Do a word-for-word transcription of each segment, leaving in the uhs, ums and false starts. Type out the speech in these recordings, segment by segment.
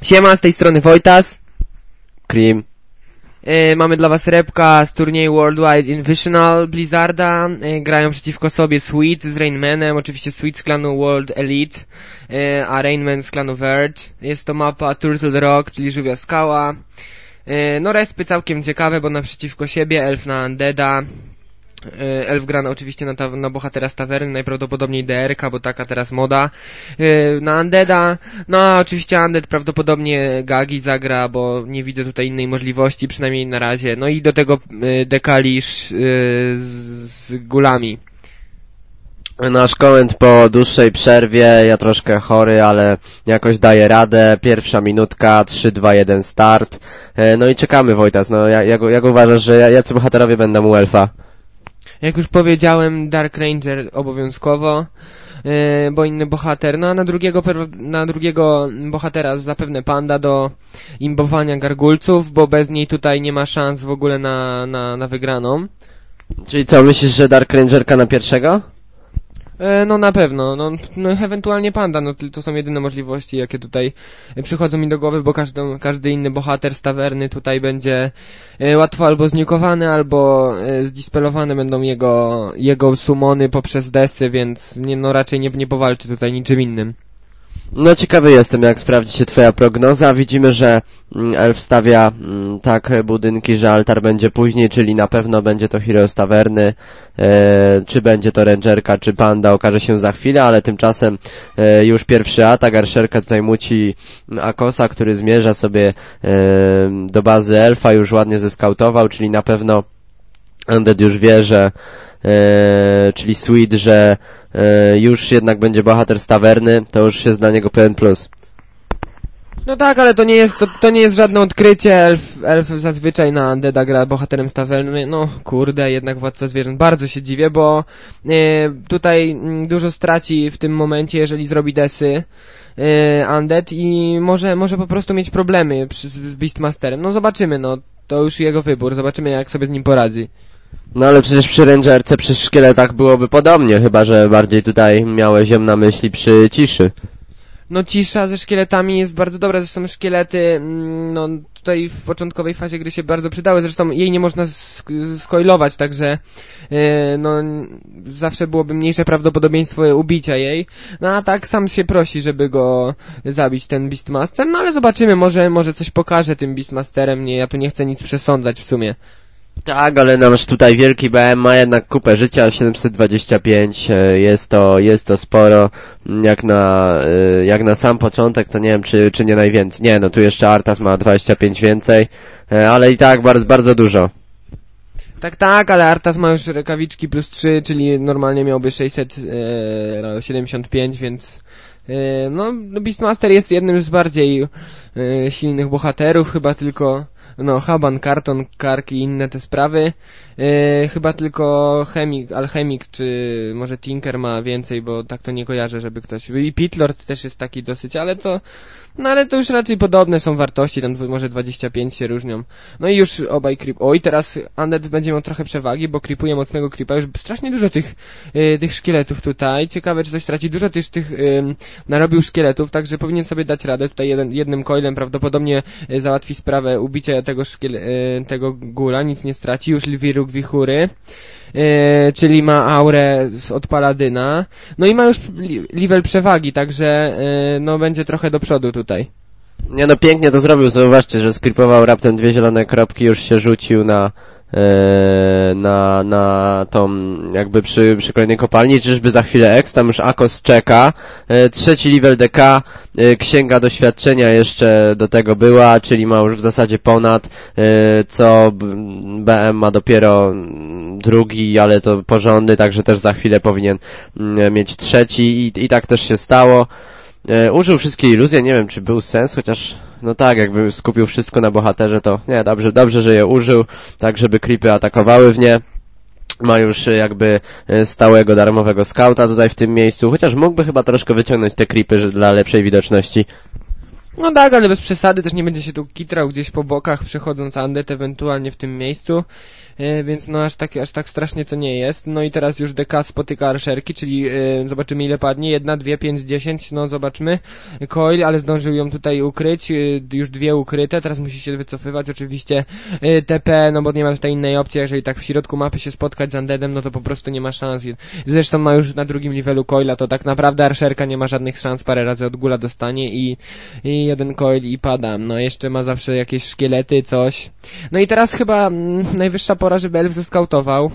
Siema, z tej strony Wojtas. Cream. Yy, mamy dla was repka z turnieju Worldwide Invitational Blizzarda. Yy, grają przeciwko sobie Sweet z Rainmanem, oczywiście Sweet z klanu World Elite, yy, a Rainman z klanu Verge. Jest to mapa Turtle Rock, czyli żółwia skała. Yy, no respy całkiem ciekawe, bo naprzeciwko siebie Elf na Undeada. Yy, Elf gra na, oczywiście na, ta, na bohatera z tawerny, najprawdopodobniej D R K, bo taka teraz moda. Yy, na Undeada, no a oczywiście Undead prawdopodobnie Gagi zagra, bo nie widzę tutaj innej możliwości, przynajmniej na razie. No i do tego yy, Dekalisz yy, z, z gulami. Nasz koment po dłuższej przerwie, ja troszkę chory, ale jakoś daję radę. Pierwsza minutka, trzy, dwa, jeden start. Yy, no i czekamy, Wojtas, no jak, jak, jak uważasz, że jacy bohaterowie będą u Elfa? Jak już powiedziałem, Dark Ranger obowiązkowo, yy, bo inny bohater, no a na drugiego, na drugiego bohatera zapewne Panda do imbowania gargulców, bo bez niej tutaj nie ma szans w ogóle na, na, na wygraną. Czyli co, myślisz, że Dark Rangerka na pierwszego? E, no na pewno, no, no ewentualnie Panda, no to są jedyne możliwości, jakie tutaj przychodzą mi do głowy, bo każdy, każdy inny bohater z tawerny tutaj będzie e, łatwo albo zniukowany, albo e, zdispelowane będą jego, jego sumony poprzez desy, więc nie, no raczej nie, nie powalczy tutaj niczym innym. No ciekawy jestem, jak sprawdzi się twoja prognoza. Widzimy, że Elf stawia mm, tak budynki, że altar będzie później, czyli na pewno będzie to hero z tawerny. E, czy będzie to rangerka, czy panda, okaże się za chwilę, ale tymczasem e, już pierwszy atak. Archerka tutaj muci Akosa, który zmierza sobie e, do bazy Elfa, już ładnie zeskautował, czyli na pewno Undead już wie, że e, czyli Sweet, że e, już jednak będzie bohater z tawerny, to już jest dla niego pełen plus. No tak, ale to nie jest, to, to nie jest żadne odkrycie. Elf, elf zazwyczaj na Undeada gra bohaterem z tawerny. No kurde, jednak Władca Zwierząt. Bardzo się dziwię, bo e, tutaj m, dużo straci w tym momencie, jeżeli zrobi desy e, Undead i może, może po prostu mieć problemy przy, z Beastmasterem. No zobaczymy, no to już jego wybór, zobaczymy jak sobie z nim poradzi. No ale przecież przy Rangerce, przy szkieletach byłoby podobnie, chyba że bardziej tutaj miałeś ją na myśli przy ciszy. No cisza ze szkieletami jest bardzo dobra, zresztą szkielety, no tutaj w początkowej fazie gry się bardzo przydały, zresztą jej nie można sk- skoilować, także yy, no zawsze byłoby mniejsze prawdopodobieństwo ubicia jej, no a tak sam się prosi, żeby go zabić ten Beastmaster, no ale zobaczymy, może, może coś pokaże tym Beastmasterem, nie, ja tu nie chcę nic przesądzać w sumie. Tak, ale nasz tutaj wielki B M ma jednak kupę życia, siedemset dwadzieścia pięć, jest to, jest to sporo, jak na, jak na sam początek, to nie wiem, czy, czy nie najwięcej. Nie, no tu jeszcze Arthas ma dwadzieścia pięć więcej, ale i tak bardzo, bardzo dużo. Tak, tak, ale Arthas ma już rękawiczki plus trzy, czyli normalnie miałby sześćset siedemdziesiąt pięć, więc no Beastmaster jest jednym z bardziej silnych bohaterów, chyba tylko no Haban, Karton, Kark i inne te sprawy. Yy, chyba tylko Chemik, Alchemik czy może Tinker ma więcej, bo tak to nie kojarzę, żeby ktoś... I Pitlord też jest taki dosyć, ale to... No ale to już raczej podobne są wartości, tam może dwadzieścia pięć się różnią. No i już obaj creep... Oj, teraz Undead będzie miał trochę przewagi, bo creepuje mocnego creepa. Już strasznie dużo tych yy, tych szkieletów tutaj. Ciekawe, czy coś traci. Dużo też tych yy, narobił szkieletów, także powinien sobie dać radę. Tutaj jeden, jednym coilem prawdopodobnie yy, załatwi sprawę ubicia tego szkiele... Yy, tego gula. Nic nie straci. Już Lwiruk Wichury. Yy, czyli ma aurę od Paladyna. No i ma już li level przewagi, także yy, no będzie trochę do przodu tutaj. Nie no, pięknie to zrobił, zauważcie, że skrypował raptem dwie zielone kropki, już się rzucił na yy, na, na tą jakby przy, przy kolejnej kopalni, czyżby za chwilę X, tam już Akos czeka, yy, trzeci level D K, yy, księga doświadczenia jeszcze do tego była, czyli ma już w zasadzie ponad, yy, co B M ma dopiero drugi, ale to porządny, także też za chwilę powinien yy, mieć trzeci i, i tak też się stało. E, użył wszystkie iluzje, nie wiem czy był sens, chociaż no tak, jakby skupił wszystko na bohaterze, to nie, dobrze, dobrze, że je użył, tak żeby creepy atakowały w nie. Ma już jakby stałego darmowego skauta tutaj w tym miejscu, chociaż mógłby chyba troszkę wyciągnąć te creepy dla lepszej widoczności. No tak, ale bez przesady, też nie będzie się tu kitrał gdzieś po bokach, przechodząc Andet ewentualnie w tym miejscu, e, więc no aż tak, aż tak strasznie to nie jest. No i teraz już D K spotyka arszerki, czyli e, zobaczymy ile padnie, jedna, dwie, pięć, dziesięć, no zobaczmy. Coil, ale zdążył ją tutaj ukryć, e, już dwie ukryte, teraz musi się wycofywać, oczywiście e, T P, no bo nie ma tutaj innej opcji, jeżeli tak w środku mapy się spotkać z Undeadem, no to po prostu nie ma szans. Zresztą ma już na drugim levelu Coila, to tak naprawdę arszerka nie ma żadnych szans, parę razy od gula dostanie i, i jeden coil i pada. No jeszcze ma zawsze jakieś szkielety, coś. No i teraz chyba mm, najwyższa pora, żeby Elf zeskautował.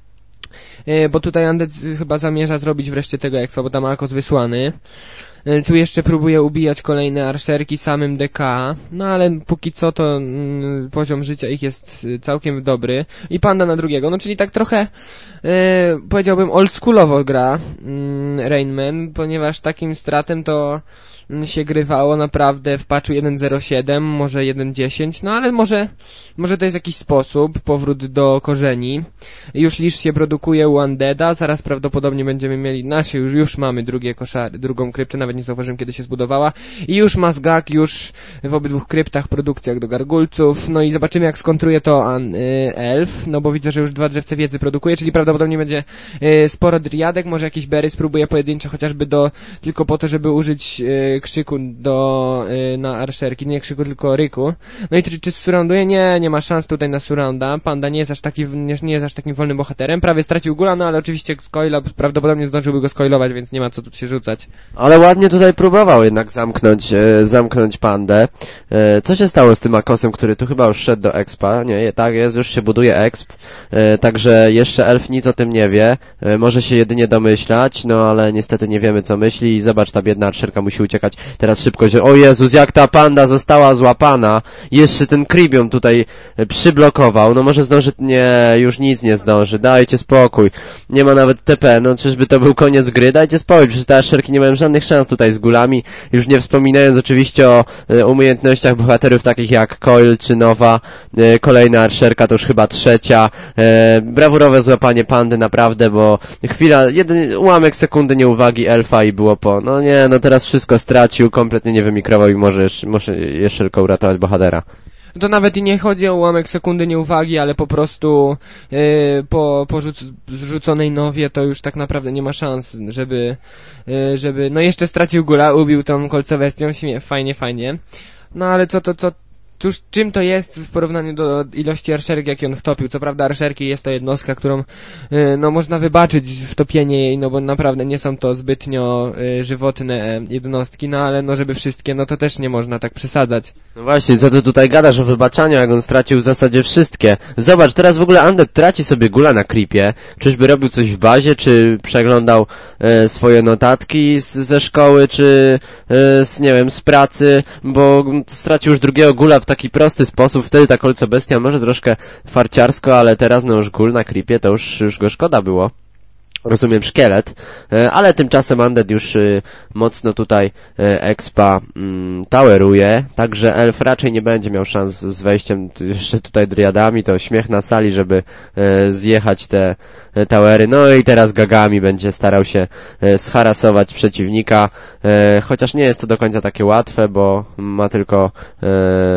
Yy, bo tutaj Undead chyba zamierza zrobić wreszcie tego expa, bo tam Akos wysłany. Yy, tu jeszcze próbuje ubijać kolejne arszerki samym D K. No ale póki co to mm, poziom życia ich jest całkiem dobry. I Panda na drugiego. No czyli tak trochę yy, powiedziałbym oldschoolowo gra yy, Rainman, ponieważ takim stratem to się grywało naprawdę w patchu jeden zero siedem, może jeden dziesięć, no ale może może to jest jakiś sposób, powrót do korzeni. Już Lisz się produkuje u Undeada, zaraz prawdopodobnie będziemy mieli, nasze już, już mamy drugie koszary, drugą kryptę, nawet nie zauważyłem kiedy się zbudowała i już ma zgag, już w obydwu kryptach produkcja jak do gargulców, no i zobaczymy jak skontruje to an, y, Elf, no bo widzę, że już dwa drzewce wiedzy produkuje, czyli prawdopodobnie będzie y, sporo driadek, może jakieś berry spróbuje pojedyncze, chociażby do, tylko po to, żeby użyć y, krzyku do, y, na arszerki, nie krzyku, tylko ryku. No i czy, czy surrounduje? Nie, nie ma szans tutaj na surrounda. Panda nie jest aż taki, nie, nie jest aż takim wolnym bohaterem. Prawie stracił gula, no ale oczywiście z coila prawdopodobnie zdążyłby go skoilować, więc nie ma co tu się rzucać. Ale ładnie tutaj próbował jednak zamknąć, e, zamknąć Pandę. E, co się stało z tym Akosem, który tu chyba już szedł do expa? Nie, tak jest, już się buduje exp. E, także jeszcze Elf nic o tym nie wie. E, może się jedynie domyślać, no ale niestety nie wiemy co myśli i zobacz, ta biedna arszerka musi uciekać teraz szybko, że o Jezus, jak ta Panda została złapana. Jeszcze ten creep ją tutaj przyblokował. No może zdąży, nie, już nic nie zdąży. Dajcie spokój. Nie ma nawet T P, no czyżby to był koniec gry? Dajcie spokój, przecież te arszerki nie mają żadnych szans tutaj z gulami. Już nie wspominając oczywiście o e, umiejętnościach bohaterów takich jak Coil czy Nowa. E, kolejna arszerka to już chyba trzecia. E, brawurowe złapanie Pandy naprawdę, bo chwila, jeden ułamek sekundy nieuwagi Elfa i było po. No nie, no teraz wszystko stracił, kompletnie nie wymikrował i może jeszcze, może jeszcze tylko uratować bohatera. To nawet i nie chodzi o ułamek sekundy nieuwagi, ale po prostu yy, po, po rzuc zrzuconej nowie to już tak naprawdę nie ma szans, żeby, yy, żeby, no jeszcze stracił gula, ubił tą kolcowestią, fajnie, fajnie. No ale co to, co, cóż, czym to jest w porównaniu do ilości arszerek, jakie on wtopił? Co prawda arszerki jest to jednostka, którą yy, no można wybaczyć wtopienie jej, no bo naprawdę nie są to zbytnio yy, żywotne jednostki, no ale no żeby wszystkie, no to też nie można tak przesadzać. No właśnie, co ty tutaj gadasz o wybaczaniu, jak on stracił w zasadzie wszystkie? Zobacz, teraz w ogóle Undead traci sobie gula na creepie. Czyżby robił coś w bazie, czy przeglądał e, swoje notatki z, ze szkoły, czy e, z, nie wiem, z pracy, bo stracił już drugiego gula w taki prosty sposób. Wtedy ta kolcobestia może troszkę farciarsko, ale teraz no już gul na creepie, to już, już go szkoda było. Rozumiem, szkielet, ale tymczasem Undead już mocno tutaj expa mm, toweruje, także Elf raczej nie będzie miał szans z wejściem jeszcze tutaj driadami, to śmiech na sali, żeby e, zjechać te e, towery. No i teraz gagami będzie starał się e, scharasować przeciwnika, e, chociaż nie jest to do końca takie łatwe, bo ma tylko e,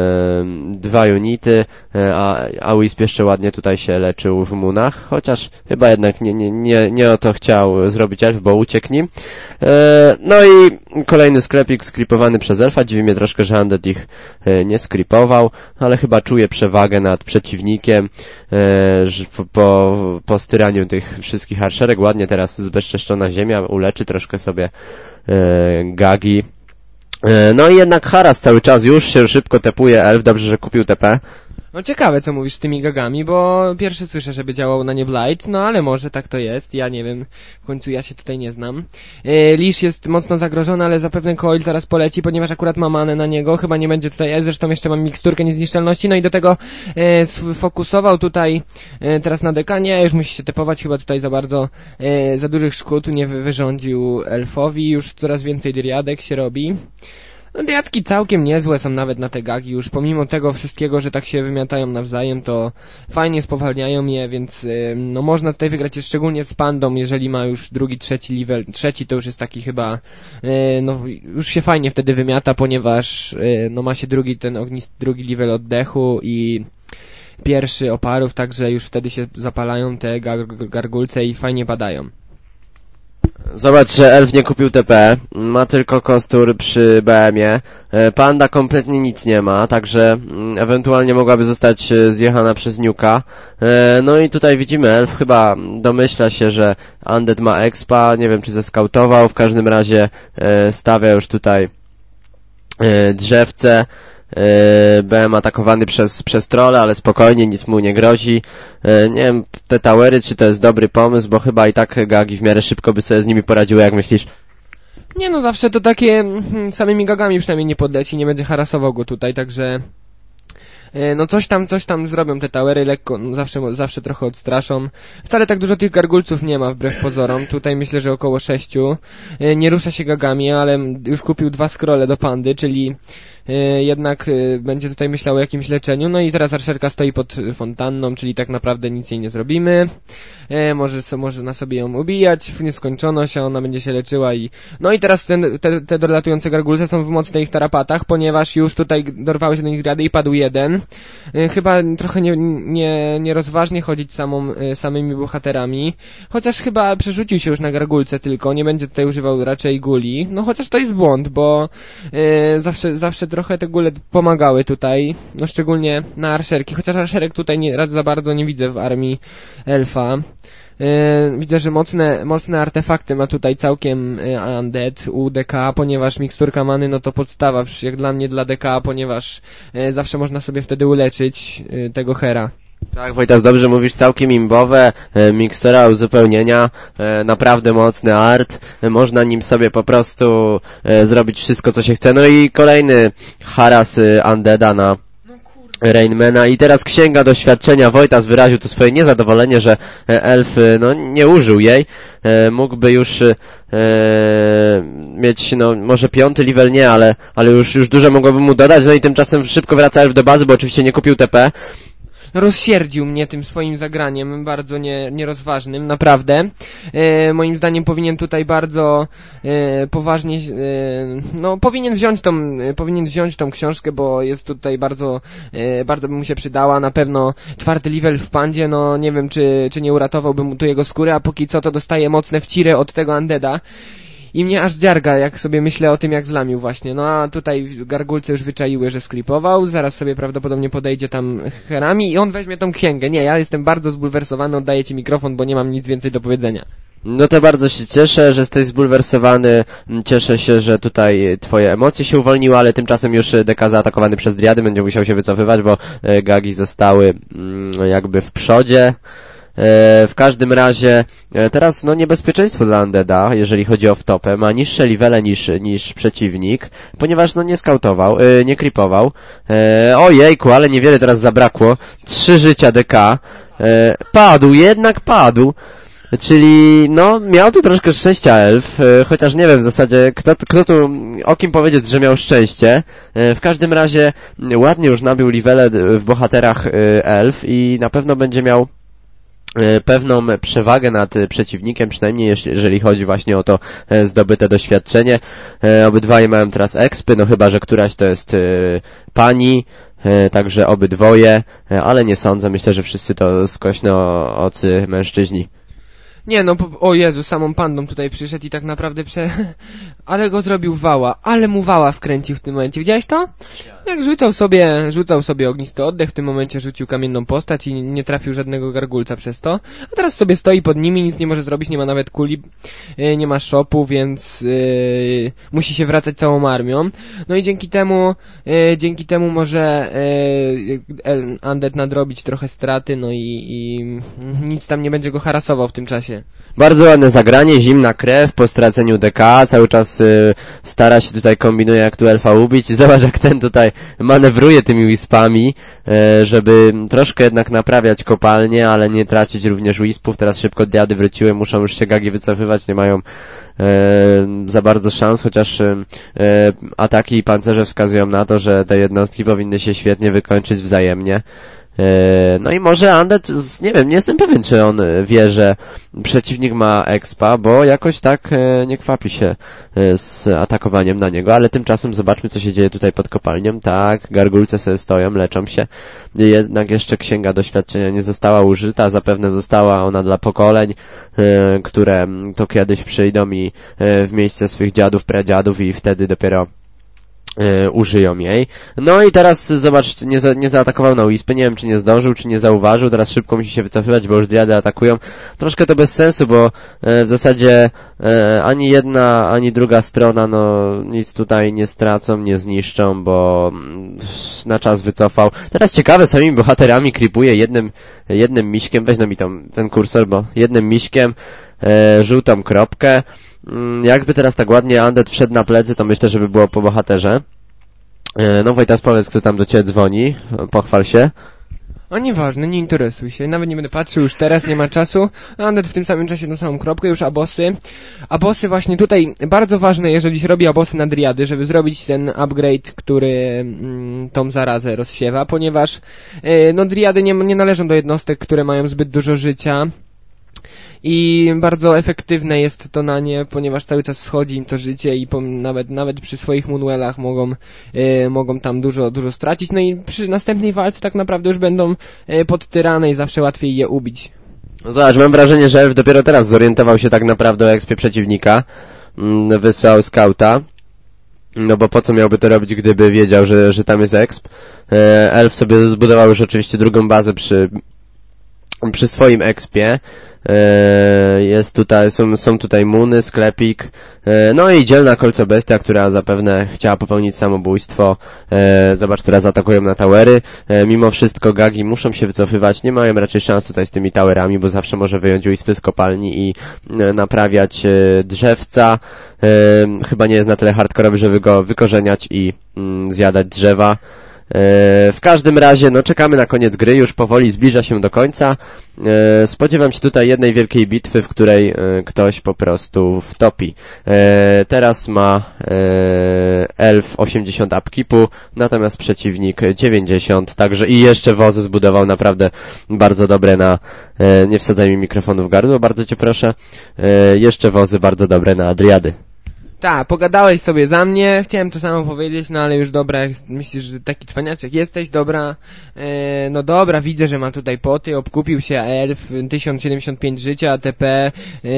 dwa unity, e, a, a Wisp jeszcze ładnie tutaj się leczył w munach, chociaż chyba jednak nie, nie, nie, nie o to chciał zrobić Elf, bo uciekł nim. E, no i kolejny sklepik skripowany przez Elfa. Dziwi mnie troszkę, że Undead ich e, nie skripował, ale chyba czuje przewagę nad przeciwnikiem e, że po, po, po styraniu tych wszystkich arszerek. Ładnie teraz zbezczeszczona ziemia uleczy troszkę sobie e, gagi. E, no i jednak haras cały czas już się szybko tepuje Elf. Dobrze, że kupił T P. No ciekawe, co mówisz z tymi gagami, bo pierwszy słyszę, żeby działał na nie Blight, no ale może tak to jest, ja nie wiem, w końcu ja się tutaj nie znam. E, Lisz jest mocno zagrożony, ale zapewne Coil zaraz poleci, ponieważ akurat ma manę na niego, chyba nie będzie tutaj, e, zresztą jeszcze mam miksturkę niezniszczalności, no i do tego e, sfokusował tutaj e, teraz na dekanie, już musi się tepować, chyba tutaj za bardzo, e, za dużych szkód nie wy wyrządził Elfowi, już coraz więcej driadek się robi. No diatki całkiem niezłe są nawet na te gagi już, pomimo tego wszystkiego, że tak się wymiatają nawzajem, to fajnie spowalniają je, więc no można tutaj wygrać je szczególnie z pandą, jeżeli ma już drugi, trzeci level. Trzeci to już jest taki chyba, no już się fajnie wtedy wymiata, ponieważ no ma się drugi, ten ognisty drugi level oddechu i pierwszy oparów, także już wtedy się zapalają te gar gargulce i fajnie padają. Zobacz, że Elf nie kupił T P, ma tylko kostur przy B M ie, Panda kompletnie nic nie ma, także ewentualnie mogłaby zostać zjechana przez Nuka. No i tutaj widzimy, Elf chyba domyśla się, że Undead ma expa, nie wiem czy zeskautował, w każdym razie stawia już tutaj drzewce. B M atakowany przez, przez trolle, ale spokojnie, nic mu nie grozi. Nie wiem, te towery, czy to jest dobry pomysł, bo chyba i tak gagi w miarę szybko by sobie z nimi poradziły, jak myślisz? Nie no, zawsze to takie samymi gagami przynajmniej nie podleci, nie będzie harasował go tutaj, także no coś tam, coś tam zrobią te towery, lekko, no zawsze, zawsze trochę odstraszą. Wcale tak dużo tych gargulców nie ma, wbrew pozorom. Tutaj myślę, że około sześciu. Nie rusza się gagami, ale już kupił dwa scrolle do pandy, czyli jednak będzie tutaj myślał o jakimś leczeniu. No i teraz arszerka stoi pod fontanną, czyli tak naprawdę nic jej nie zrobimy. Może, może na sobie ją ubijać w nieskończoność, a ona będzie się leczyła i... No i teraz ten, te, te dolatujące gargulce są w mocnych ich tarapatach, ponieważ już tutaj dorwały się do nich grady i padł jeden. Chyba trochę nie, nie, nierozważnie chodzić samą, samymi bohaterami, chociaż chyba przerzucił się już na gargulce tylko, nie będzie tutaj używał raczej guli. No chociaż to jest błąd, bo yy, zawsze, zawsze trochę te gule pomagały tutaj, no szczególnie na arszerki, chociaż arszerek tutaj nie, za bardzo nie widzę w armii elfa. Yy, widzę, że mocne, mocne artefakty ma tutaj całkiem yy, Undead u D K, ponieważ miksturka many no to podstawa, jak dla mnie dla D K, ponieważ yy, zawsze można sobie wtedy uleczyć yy, tego hera. Tak, Wojtas, dobrze mówisz, całkiem imbowe, e, mikstura uzupełnienia, e, naprawdę mocny art, e, można nim sobie po prostu e, zrobić wszystko co się chce. No i kolejny haras e, Undeada na Rainmana i teraz księga doświadczenia. Wojtas wyraził tu swoje niezadowolenie, że elf no, nie użył jej. E, mógłby już e, mieć, no może piąty level nie, ale, ale już, już dużo mogłoby mu dodać. No i tymczasem szybko wraca elf do bazy, bo oczywiście nie kupił T P. Rozsierdził mnie tym swoim zagraniem, bardzo nie, nierozważnym, naprawdę. E, moim zdaniem powinien tutaj bardzo e, poważnie, e, no powinien wziąć tą, e, powinien wziąć tą książkę, bo jest tutaj bardzo, e, bardzo by mu się przydała. Na pewno czwarty level w pandzie, no nie wiem czy, czy nie uratowałby mu tu jego skóry, a póki co to dostaje mocne wciry od tego Undeada. I mnie aż dziarga, jak sobie myślę o tym, jak zlamił właśnie. No a tutaj gargulce już wyczaiły, że sklipował. Zaraz sobie prawdopodobnie podejdzie tam herami i on weźmie tą księgę. Nie, ja jestem bardzo zbulwersowany, oddaję ci mikrofon, bo nie mam nic więcej do powiedzenia. No to bardzo się cieszę, że jesteś zbulwersowany. Cieszę się, że tutaj twoje emocje się uwolniły, ale tymczasem już D K zaatakowany przez driady będzie musiał się wycofywać, bo gagi zostały jakby w przodzie. W każdym razie teraz no niebezpieczeństwo dla Undeada, jeżeli chodzi o wtopę, ma niższe levele niż, niż przeciwnik, ponieważ no nie skautował, nie creepował. Ojejku, ale niewiele teraz zabrakło. Trzy życia D K. Padł, jednak padł. Czyli, no, miał tu troszkę szczęścia elf, chociaż nie wiem w zasadzie, kto, kto tu, o kim powiedzieć, że miał szczęście. W każdym razie ładnie już nabił levele w bohaterach elf i na pewno będzie miał pewną przewagę nad przeciwnikiem, przynajmniej jeżeli chodzi właśnie o to zdobyte doświadczenie. Obydwoje mają teraz expy, no chyba, że któraś to jest pani, także obydwoje, ale nie sądzę, myślę, że wszyscy to skośnoocy mężczyźni. Nie no, o Jezu, samą pandą tutaj przyszedł i tak naprawdę prze... ale go zrobił wała, ale mu wała wkręcił w tym momencie. Widziałeś to? Jak rzucał sobie, rzucał sobie ognisty oddech, w tym momencie rzucił kamienną postać i nie trafił żadnego gargulca przez to. A teraz sobie stoi pod nimi, nic nie może zrobić, nie ma nawet kuli, nie ma szopu, więc yy, musi się wracać całą armią. No i dzięki temu, yy, dzięki temu może yy, Undead nadrobić trochę straty, no i, i nic tam nie będzie go harasował w tym czasie. ładnie. Bardzo ładne zagranie, zimna krew po straceniu D K, cały czas y, stara się tutaj, kombinuje jak tu elfa ubić. Zobacz jak ten tutaj manewruje tymi wispami, y, żeby troszkę jednak naprawiać kopalnię, ale nie tracić również wispów. Teraz szybko diady wróciły, muszą już się gagi wycofywać, nie mają y, za bardzo szans, chociaż y, y, ataki i pancerze wskazują na to, że te jednostki powinny się świetnie wykończyć wzajemnie. No i może Undead, nie wiem, nie jestem pewien, czy on wie, że przeciwnik ma expa, bo jakoś tak nie kwapi się z atakowaniem na niego, ale tymczasem zobaczmy, co się dzieje tutaj pod kopalnią. Tak, gargulce sobie stoją, leczą się, jednak jeszcze księga doświadczenia nie została użyta, zapewne została ona dla pokoleń, które to kiedyś przyjdą i w miejsce swych dziadów, pradziadów i wtedy dopiero Yy, użyją jej. No i teraz zobacz, nie, za, nie zaatakował na wispy, nie wiem czy nie zdążył, czy nie zauważył, teraz szybko musi się wycofywać, bo już driady atakują. Troszkę to bez sensu, bo yy, w zasadzie yy, ani jedna, ani druga strona no nic tutaj nie stracą, nie zniszczą, bo yy, na czas wycofał. Teraz ciekawe, samymi bohaterami creepuje jednym, jednym miśkiem, weź no mi tam ten kursor, bo jednym miśkiem yy, żółtą kropkę. Jakby teraz tak ładnie Undead wszedł na plecy, to myślę, żeby było po bohaterze. No Wojtas, powiedz, kto tam do ciebie dzwoni. Pochwal się. O nieważne, nie interesuj się, nawet nie będę patrzył już teraz, nie ma czasu. Undead w tym samym czasie tą samą kropkę, już abossy. Abossy właśnie tutaj, bardzo ważne, jeżeli się robi abossy na driady, żeby zrobić ten upgrade, który mm, tą zarazę rozsiewa, ponieważ yy, no driady nie, nie należą do jednostek, które mają zbyt dużo życia. I bardzo efektywne jest to na nie, ponieważ cały czas schodzi im to życie i nawet nawet przy swoich Moonwellach mogą e, mogą tam dużo dużo stracić. No i przy następnej walce tak naprawdę już będą e, pod tyrane i zawsze łatwiej je ubić. No zobacz, mam wrażenie, że Elf dopiero teraz zorientował się tak naprawdę o expie przeciwnika. Mm, wysłał skauta. No bo po co miałby to robić, gdyby wiedział, że, że tam jest exp. E, Elf sobie zbudował już oczywiście drugą bazę przy przy swoim expie. Jest tutaj, są, są tutaj muny, sklepik, no i dzielna kolcobestia, która zapewne chciała popełnić samobójstwo. Zobacz, teraz atakują na towery. Mimo wszystko gagi muszą się wycofywać, nie mają raczej szans tutaj z tymi towerami, bo zawsze może wyjąć wispy z kopalni i naprawiać drzewca. Chyba nie jest na tyle hardkorowy, żeby go wykorzeniać i zjadać drzewa. W każdym razie, no czekamy na koniec gry, już powoli zbliża się do końca. Spodziewam się tutaj jednej wielkiej bitwy, w której ktoś po prostu wtopi. Teraz ma Elf osiemdziesiąt upkeepu, natomiast przeciwnik dziewięćdziesiąt, także i jeszcze wozy zbudował naprawdę bardzo dobre na... Nie wsadzaj mi mikrofonu w gardło, bardzo cię proszę. Jeszcze wozy bardzo dobre na driady. Tak, pogadałeś sobie za mnie, chciałem to samo powiedzieć, no ale już dobra, myślisz, że taki cwaniaczek jesteś, dobra, e, no dobra, widzę, że ma tutaj poty, obkupił się Elf, tysiąc siedemdziesiąt pięć życia, A T P, e,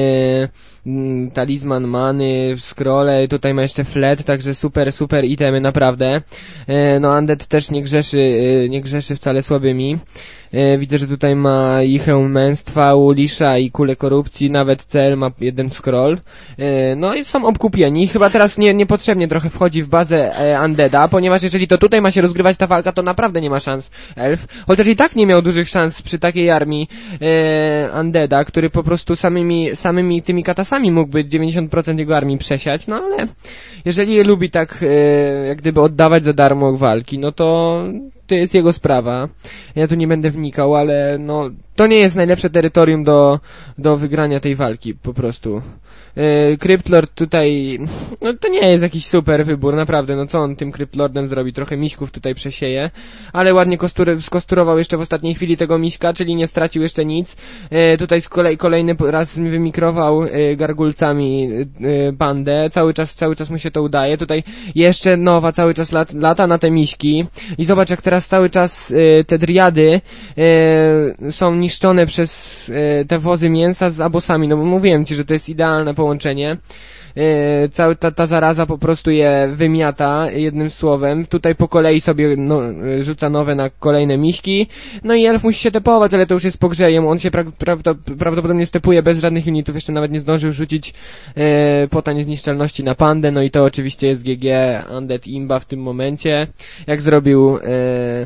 m, talizman many, scrolle, tutaj ma jeszcze flet, także super, super itemy, naprawdę. E, no Undead też nie grzeszy, e, nie grzeszy wcale słabymi. E, widzę, że tutaj ma ichę męstwa, Ulisza i kulę korupcji, nawet cel ma jeden scroll. E, no i są obkupieni. Chyba teraz nie, niepotrzebnie trochę wchodzi w bazę e, Undeada, ponieważ jeżeli to tutaj ma się rozgrywać ta walka, to naprawdę nie ma szans Elf. Chociaż i tak nie miał dużych szans przy takiej armii e, Undeada, który po prostu samymi, samymi tymi katasami mógłby dziewięćdziesiąt procent jego armii przesiać, no ale jeżeli je lubi tak e, jak gdyby oddawać za darmo walki, no to to jest jego sprawa. Ja tu nie będę wnikał, ale no to nie jest najlepsze terytorium do, do wygrania tej walki, po prostu. Yy, Cryptlord tutaj, no to nie jest jakiś super wybór, naprawdę, no co on tym Cryptlordem zrobi? Trochę miśków tutaj przesieje, ale ładnie kostur, skosturował jeszcze w ostatniej chwili tego miśka, czyli nie stracił jeszcze nic. Yy, tutaj z kolei kolejny raz wymikrował yy, gargulcami yy, bandę, cały czas, cały czas mu się to udaje. Tutaj jeszcze nowa cały czas lat, lata na te miśki i zobacz jak teraz cały czas yy, te driady yy, są niszczone przez yy, te wozy mięsa z abosami, no bo mówiłem ci, że to jest idealne połączenie. Yy, cała ta, ta zaraza po prostu je wymiata jednym słowem. Tutaj po kolei sobie no, rzuca nowe na kolejne miśki. No i Elf musi się tepować, ale to już jest pogrzejem. On się pra, pra, prawdopodobnie stepuje bez żadnych unitów. Jeszcze nawet nie zdążył rzucić yy, pota niezniszczalności na pandę. No i to oczywiście jest G G Undead Imba w tym momencie. Jak zrobił... Yy,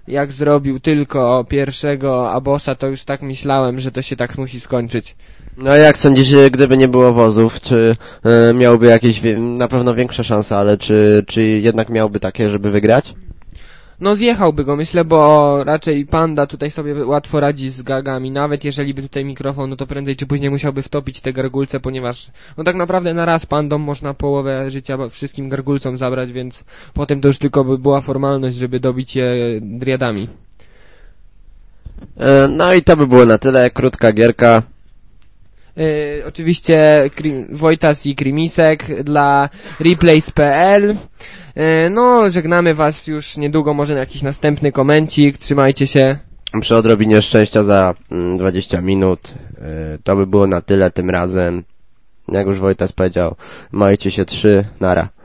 jak zrobił tylko pierwszego Abosa, to już tak myślałem, że to się tak musi skończyć. No jak sądzisz, gdyby nie było wozów, czy y, miałby jakieś, na pewno większe szanse, ale czy, czy jednak miałby takie, żeby wygrać? No zjechałby go, myślę, bo raczej Panda tutaj sobie łatwo radzi z gagami, nawet jeżeli by tutaj mikrofon, no to prędzej czy później musiałby wtopić te gargulce, ponieważ no tak naprawdę na raz Pandą można połowę życia wszystkim gargulcom zabrać, więc potem to już tylko by była formalność, żeby dobić je driadami. Y, no i to by było na tyle, krótka gierka. Yy, oczywiście Krim, Wojtas i Krimisek dla replays kropka p l. Yy, no, żegnamy was już niedługo, może na jakiś następny komencik. Trzymajcie się. Przy odrobinie szczęścia za mm, dwadzieścia minut. Yy, to by było na tyle tym razem. Jak już Wojtas powiedział, majcie się trzy, nara.